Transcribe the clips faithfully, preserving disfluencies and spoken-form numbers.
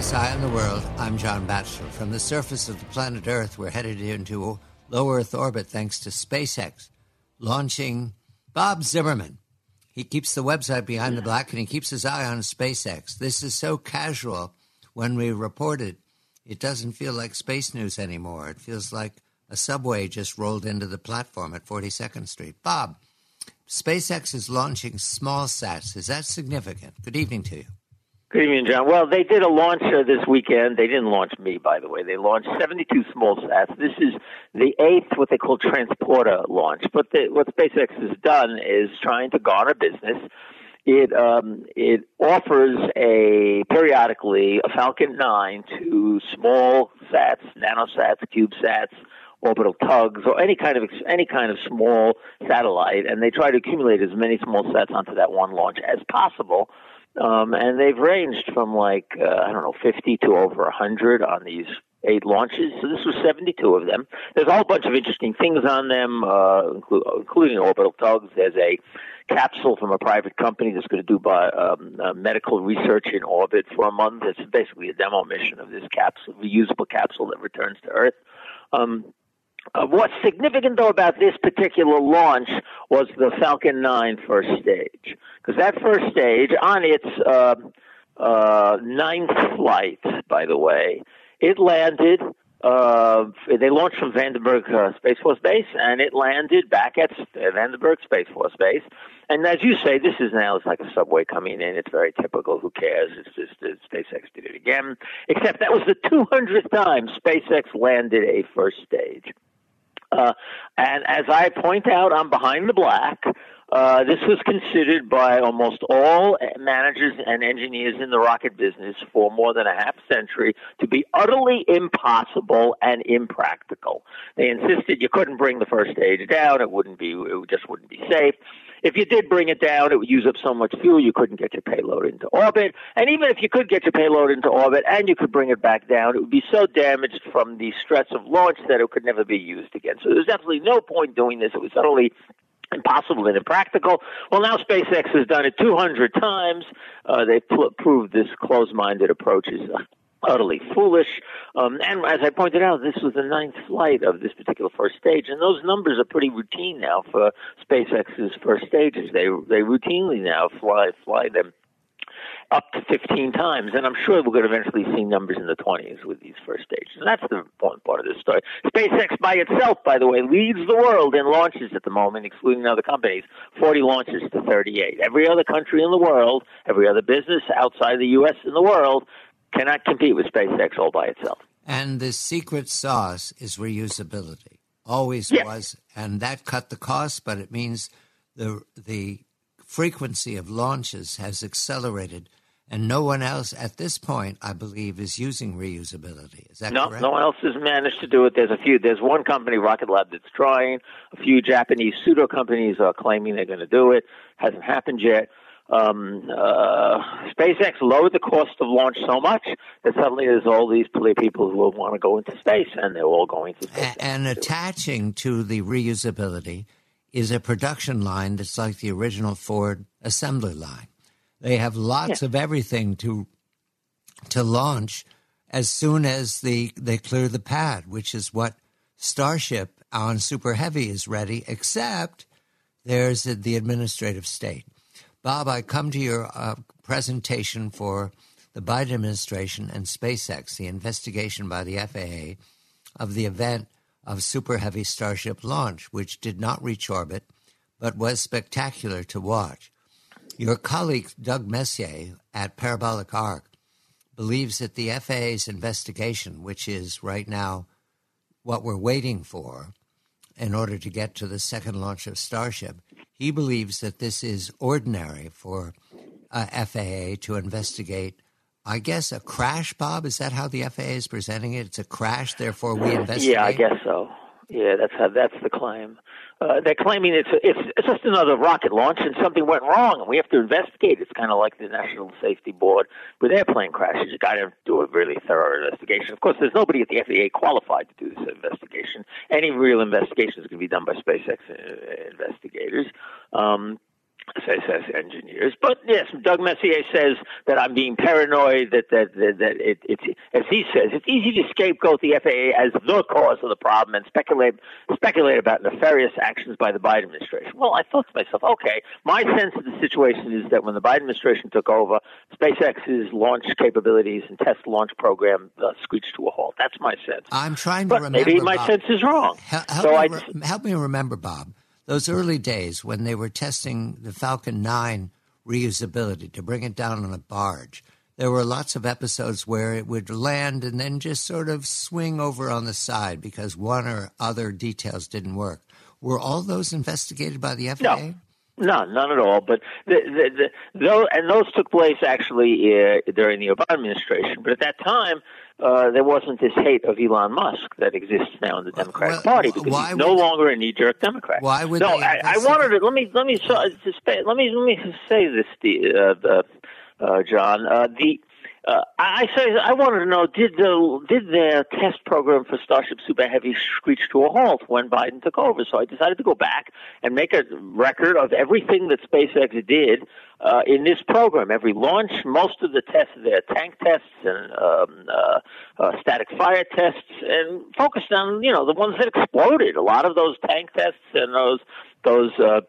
Last Eye on the World, I'm John Batchelor. From the surface of the planet Earth, we're headed into low Earth orbit thanks to SpaceX launching Bob Zimmerman. He keeps the website Behind the Black, and he keeps his eye on SpaceX. This is so casual when we report it, it doesn't feel like space news anymore. It feels like a subway just rolled into the platform at forty-second Street. Bob, SpaceX is launching small sats. Is that significant? Good evening to you. Good evening, John. Well, they did a launch uh, this weekend. They didn't launch me, by the way. They launched seventy-two small sats. This is the eighth, what they call transporter launch. But the, what SpaceX has done is trying to garner business. It um, it offers a periodically a Falcon nine to small sats, nanosats, CubeSats, orbital tugs, or any kind of any kind of small satellite, and they try to accumulate as many small sats onto that one launch as possible. Um, and they've ranged from like, uh, I don't know, fifty to over one hundred on these eight launches. So this was seventy-two of them. There's a whole bunch of interesting things on them, uh, inclu- including orbital tugs. There's a capsule from a private company that's going to do by, um, uh, medical research in orbit for a month. It's basically a demo mission of this capsule, reusable capsule that returns to Earth. Um, Uh, what's significant, though, about this particular launch was the Falcon nine first stage, because that first stage, on its uh, uh, ninth flight, by the way, it landed. Uh, they launched from Vandenberg uh, Space Force Base, and it landed back at Vandenberg Space Force Base. And as you say, this is now it's like a subway coming in. It's very typical. Who cares? It's just uh, SpaceX did it again. Except that was the two hundredth time SpaceX landed a first stage. Uh, and as I point out on Behind the Black, uh, this was considered by almost all managers and engineers in the rocket business for more than a half century to be utterly impossible and impractical. They insisted you couldn't bring the first stage down. It wouldn't be, it just wouldn't be safe. If you did bring it down, it would use up so much fuel you couldn't get your payload into orbit. And even if you could get your payload into orbit and you could bring it back down, it would be so damaged from the stress of launch that it could never be used again. So there's absolutely no point doing this. It was utterly impossible and impractical. Well, now SpaceX has done it two hundred times. Uh, they've pl- proved this closed-minded approach is uh, utterly foolish. Um, and as I pointed out, this was the ninth flight of this particular first stage, and those numbers are pretty routine now for SpaceX's first stages. They they routinely now fly fly them up to fifteen times, and I'm sure we're going to eventually see numbers in the twenties with these first stages. And that's the important part of this story. SpaceX by itself, by the way, leads the world in launches at the moment, excluding other companies, forty launches to thirty-eight. Every other country in the world, every other business outside the U S in the world cannot compete with SpaceX all by itself. And the secret sauce is reusability. Always yes. was, and that cut the cost, but it means the the frequency of launches has accelerated, and no one else at this point, I believe, is using reusability. Is that no, correct? No one else has managed to do it. There's a few. There's one company, Rocket Lab, that's trying. A few Japanese pseudo companies are claiming they're going to do it. Hasn't happened yet. Um, uh, SpaceX lowered the cost of launch so much that suddenly there's all these people who will want to go into space, and they're all going to space. And, and attaching to the reusability is a production line that's like the original Ford assembly line. They have lots yeah. of everything to to launch as soon as the they clear the pad, which is what Starship on Super Heavy is ready, except there's the administrative state. Bob, I come to your uh, presentation for the Biden administration and SpaceX, the investigation by the F A A of the event of Super Heavy Starship launch, which did not reach orbit, but was spectacular to watch. Your colleague, Doug Messier at Parabolic Arc, believes that the F A A's investigation, which is right now what we're waiting for in order to get to the second launch of Starship, he believes that this is ordinary for uh, F A A to investigate, I guess, a crash, Bob? Is that how the F A A is presenting it? It's a crash, therefore we investigate? Yeah, I guess so. Yeah, that's how, that's the claim. Uh, they're claiming it's, it's it's just another rocket launch and something went wrong and we have to investigate. It's kind of like the National Safety Board with airplane crashes. You got to do a really thorough investigation. Of course, there's nobody at the F A A qualified to do this investigation. Any real investigation is going to be done by SpaceX investigators. Um, SpaceX engineers. But yes, Doug Messier says that I'm being paranoid, that that that, that it, it's, as he says, it's easy to scapegoat the F A A as the cause of the problem and speculate speculate about nefarious actions by the Biden administration. Well, I thought to myself, okay, my sense of the situation is that when the Biden administration took over, SpaceX's launch capabilities and test launch program uh, screeched to a halt. That's my sense. I'm trying to but remember. Maybe my Bob. sense is wrong. Help, help, so me I, re- help me remember, Bob, those early days when they were testing the Falcon nine reusability to bring it down on a barge. There were lots of episodes where it would land and then just sort of swing over on the side because one or other details didn't work. Were all those investigated by the F A A? No. No, none at all. But the, the, the, those, and those took place actually uh, during the Obama administration. But at that time, uh, there wasn't this hate of Elon Musk that exists now in the Democratic well, Party because he's no longer a knee-jerk Democrat. Why would no? they I, I wanted to let me let me let me let me say this, uh, uh, John. Uh, the Uh, I say I wanted to know did the did the test program for Starship Super Heavy screech to a halt when Biden took over? So I decided to go back and make a record of everything that SpaceX did uh, in this program. Every launch, most of the tests, their tank tests and um, uh, uh, static fire tests, and focused on you know the ones that exploded. A lot of those tank tests and those those. Uh,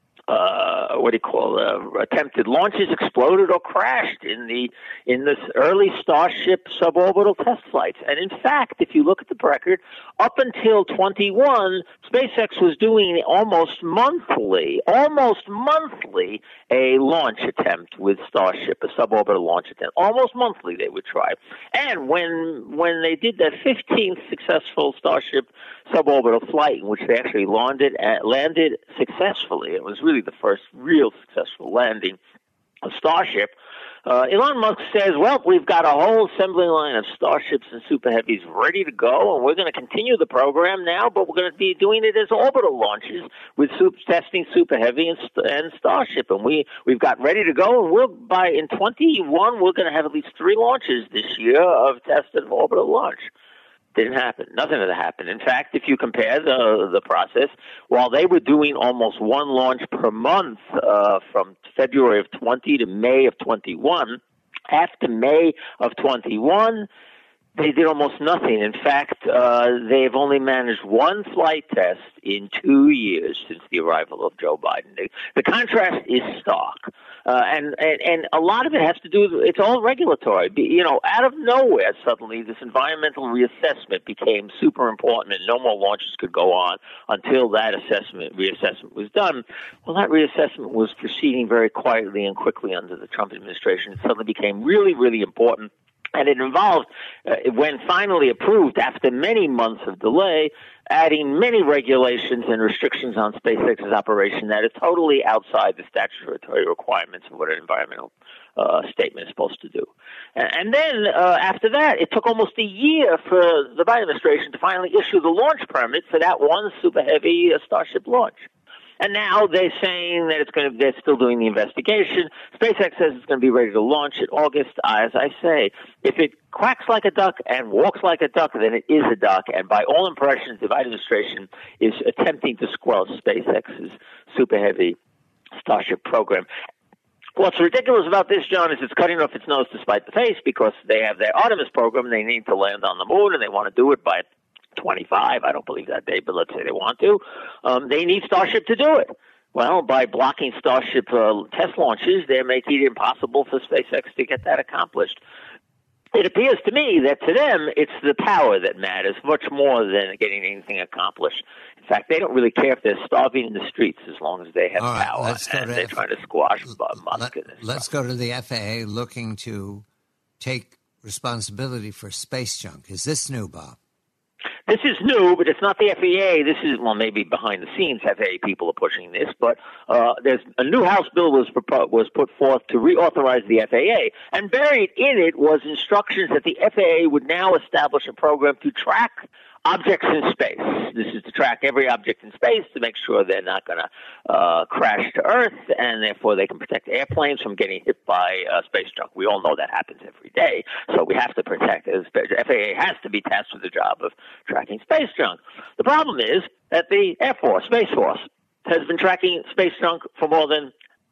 Uh, what do you call uh, attempted launches exploded or crashed in the in this early Starship suborbital test flights. And in fact, if you look at the record, up until twenty-one, SpaceX was doing almost monthly, almost monthly, a launch attempt with Starship, a suborbital launch attempt. Almost monthly they would try. And when when they did that fifteenth successful Starship suborbital flight, in which they actually landed at, landed successfully, it was really the first real successful landing of Starship. Uh, Elon Musk says, well, we've got a whole assembly line of Starships and Super Heavies ready to go, and we're going to continue the program now, but we're going to be doing it as orbital launches with super, testing Super Heavy and, and Starship. And we, we've got ready to go, and we'll, by in twenty-one, we're going to have at least three launches this year of tested orbital launch. Didn't happen. Nothing of that happened. In fact, if you compare the the process, while they were doing almost one launch per month uh, from February of twenty to May of twenty-one, after May of twenty-one, they did almost nothing. In fact, uh, they've only managed one flight test in two years since the arrival of Joe Biden. The, the contrast is stark. Uh, and, and, and a lot of it has to do with, it's all regulatory. You know, out of nowhere, suddenly, this environmental reassessment became super important and no more launches could go on until that assessment, reassessment was done. Well, that reassessment was proceeding very quietly and quickly under the Trump administration. It suddenly became really, really important. And it involved, uh, when finally approved after many months of delay, adding many regulations and restrictions on SpaceX's operation that is totally outside the statutory requirements of what an environmental uh, statement is supposed to do. And, and then uh, after that, it took almost a year for the Biden administration to finally issue the launch permit for that one Super Heavy uh, Starship launch. And now they're saying that it's going to, they're still doing the investigation. SpaceX says it's going to be ready to launch in August. As I say, if it quacks like a duck and walks like a duck, then it is a duck. And by all impressions, the Biden administration is attempting to squelch SpaceX's Super Heavy Starship program. What's ridiculous about this, John, is it's cutting off its nose to spite the face because they have their Artemis program. They need to land on the moon, and they want to do it by twenty-five. I don't believe that date, but let's say they want to. Um, they need Starship to do it. Well, by blocking Starship uh, test launches, they're making it impossible for SpaceX to get that accomplished. It appears to me that to them, it's the power that matters much more than getting anything accomplished. In fact, they don't really care if they're starving in the streets as long as they have right, power, and they're F- trying to squash Musk. Let, let's go to the F A A looking to take responsibility for space junk. Is this new, Bob? This is new, but it's not the F A A. This is, well, maybe behind the scenes, F A A people are pushing this, but uh, there's a new House bill was propo- was put forth to reauthorize the F A A, and buried in it was instructions that the F A A would now establish a program to track objects in space. This is to track every object in space to make sure they're not going to uh, crash to Earth, and therefore they can protect airplanes from getting hit by uh, space junk. We all know that happens every day, so we have to protect it. The F A A has to be tasked with the job of tracking space junk. The problem is that the Air Force, Space Force, has been tracking space junk for more than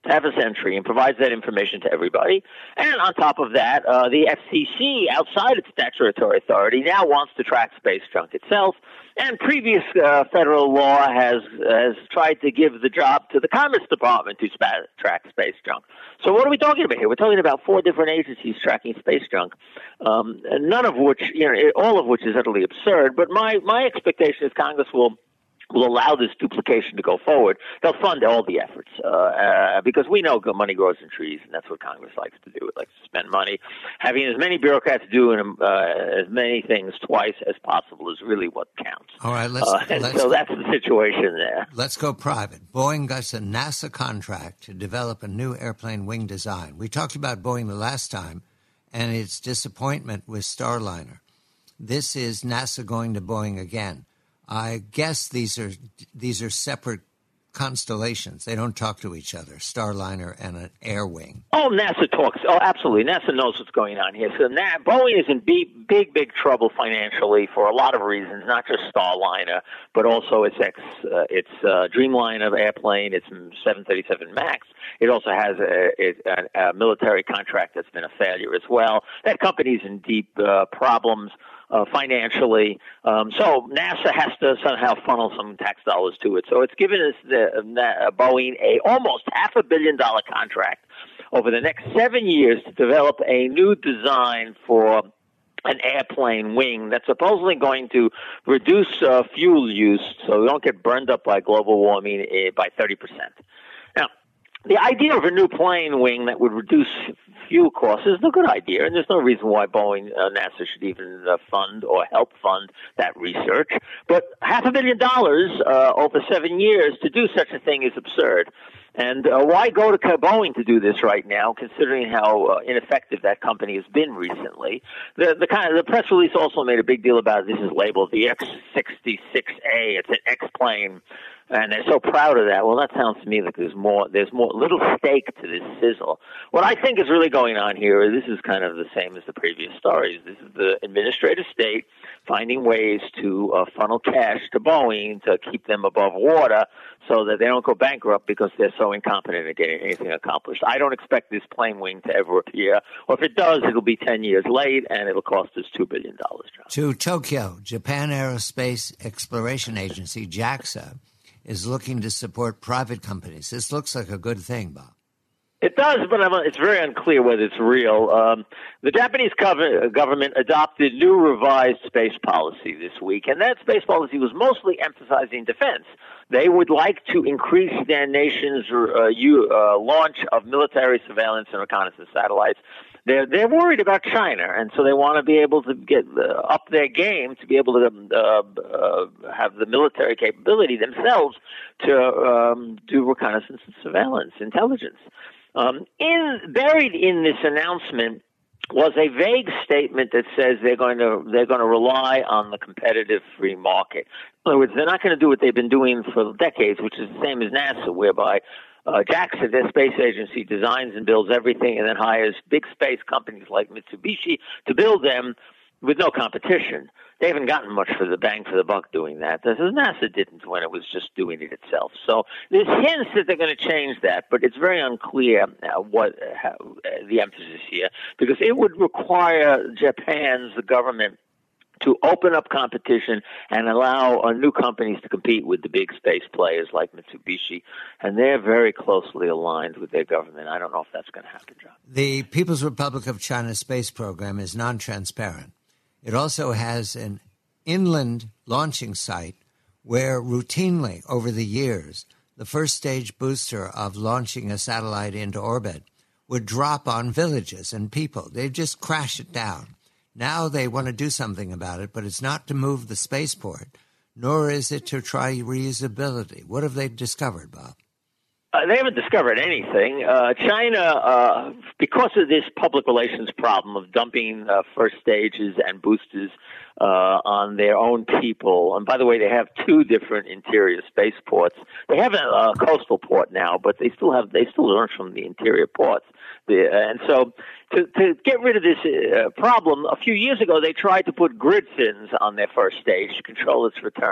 to have a entry and provides that information to everybody. And on top of that, uh, the F C C, outside its statutory authority, now wants to track space junk itself. And previous uh, federal law has has tried to give the job to the Commerce Department to spa- track space junk. So what are we talking about here? We're talking about four different agencies tracking space junk, um, none of which, you know, all of which is utterly absurd. But my, my expectation is Congress will will allow this duplication to go forward. They'll fund all the efforts uh, uh, because we know money grows in trees, and that's what Congress likes to do. It likes to spend money. Having as many bureaucrats do uh, as many things twice as possible is really what counts. All right, let's, uh, and let's so that's the situation there. Let's go private. Boeing got a NASA contract to develop a new airplane wing design. We talked about Boeing the last time and its disappointment with Starliner. This is NASA going to Boeing again. I guess these are these are separate constellations. They don't talk to each other, Starliner and an Air Wing. Oh, NASA talks. Oh, absolutely. NASA knows what's going on here. So now, Boeing is in big, big, big trouble financially for a lot of reasons, not just Starliner, but also its ex, uh, its uh, Dreamliner airplane, its seven thirty-seven MAX. It also has a, a, a military contract that's been a failure as well. That company's in deep uh, problems. Uh, financially, um, so NASA has to somehow funnel some tax dollars to it. So it's given us the, uh, Boeing a almost half a billion dollar contract over the next seven years to develop a new design for an airplane wing that's supposedly going to reduce uh, fuel use, so we don't get burned up by global warming uh, by thirty percent. Now, the idea of a new plane wing that would reduce fuel costs is a good idea, and there's no reason why Boeing, uh, NASA should even uh, fund or help fund that research. But half a billion dollars uh, over seven years to do such a thing is absurd. And uh, why go to Boeing to do this right now, considering how uh, ineffective that company has been recently? The the kind of the press release also made a big deal about it. This is labeled the X sixty-six A. It's an X plane, and they're so proud of that. Well, that sounds to me like there's more there's more little stake to this sizzle. What I think is really going on here, this is kind of the same as the previous stories. This is the administrative state finding ways to uh, funnel cash to Boeing to keep them above water so that they don't go bankrupt because they're so incompetent at getting anything accomplished. I don't expect this plane wing to ever appear, or if it does, it'll be ten years late, and it'll cost us two billion dollars. John. To Tokyo, Japan Aerospace Exploration Agency, JAXA, is looking to support private companies. This looks like a good thing, Bob. It does, but it's very unclear whether it's real. Um, the Japanese government adopted new revised space policy this week, and that space policy was mostly emphasizing defense. They would like to increase their nation's uh, you, uh, launch of military surveillance and reconnaissance satellites. They're they're worried about China, and so they want to be able to get uh, up their game to be able to uh, uh, have the military capability themselves to um, do reconnaissance and surveillance, intelligence. Um, in buried in this announcement was a vague statement that says they're going to they're going to rely on the competitive free market. In other words, they're not going to do what they've been doing for decades, which is the same as NASA, whereby uh, JAXA, their space agency, designs and builds everything and then hires big space companies like Mitsubishi to build them with no competition. They haven't gotten much for the bang for the buck doing that. This is NASA didn't when it was just doing it itself. So there's hints that they're going to change that, but it's very unclear uh, what uh, how, uh, the emphasis here, because it would require Japan's the government to open up competition and allow uh, new companies to compete with the big space players like Mitsubishi, and they're very closely aligned with their government. I don't know if that's going to happen, John. The People's Republic of China space program is non-transparent. It also has an inland launching site where routinely over the years, the first stage booster of launching a satellite into orbit would drop on villages and people. They'd just crash it down. Now they want to do something about it, but it's not to move the spaceport, nor is it to try reusability. What have they discovered, Bob? Uh, they haven't discovered anything. Uh, China, uh, because of this public relations problem of dumping uh, first stages and boosters uh, on their own people, and by the way, they have two different interior spaceports. They have a, a coastal port now, but they still have they still launch from the interior ports. The, and so, to, to get rid of this uh, problem, a few years ago they tried to put grid fins on their first stage to control its return.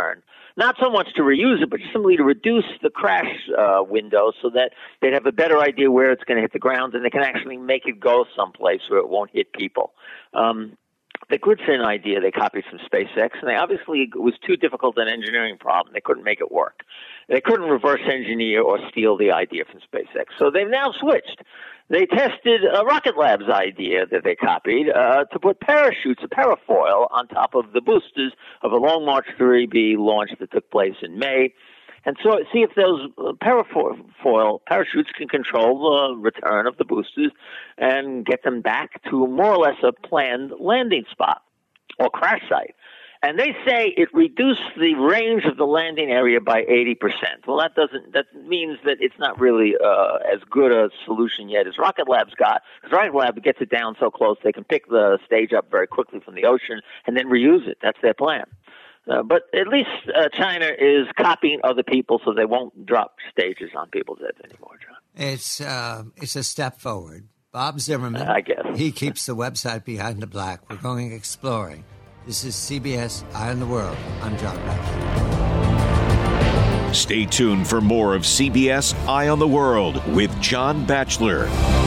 not so much to reuse it, but simply to reduce the crash uh, window so that they'd have a better idea where it's going to hit the ground, and they can actually make it go someplace where it won't hit people. Um, the Gridfin idea they copied from SpaceX, and they obviously it was too difficult an engineering problem. They couldn't make it work. They couldn't reverse engineer or steal the idea from SpaceX. So they've now switched. They tested uh, Rocket Lab's idea that they copied uh, to put parachutes, a parafoil, on top of the boosters of a Long March three B launch that took place in May. And so see if those parafoil parachutes can control the return of the boosters and get them back to more or less a planned landing spot or crash site. And they say it reduced the range of the landing area by eighty percent. Well, that doesn't, that means that it's not really uh, as good a solution yet as Rocket Lab's got, because Rocket Lab gets it down so close they can pick the stage up very quickly from the ocean and then reuse it. That's their plan. Uh, but at least uh, China is copying other people so they won't drop stages on people's heads anymore, John. It's, uh, it's a step forward. Bob Zimmerman, I guess. He keeps the website Behind the Black. We're going exploring. This is C B S Eye on the World. I'm John Batchelor. Stay tuned for more of C B S Eye on the World with John Batchelor.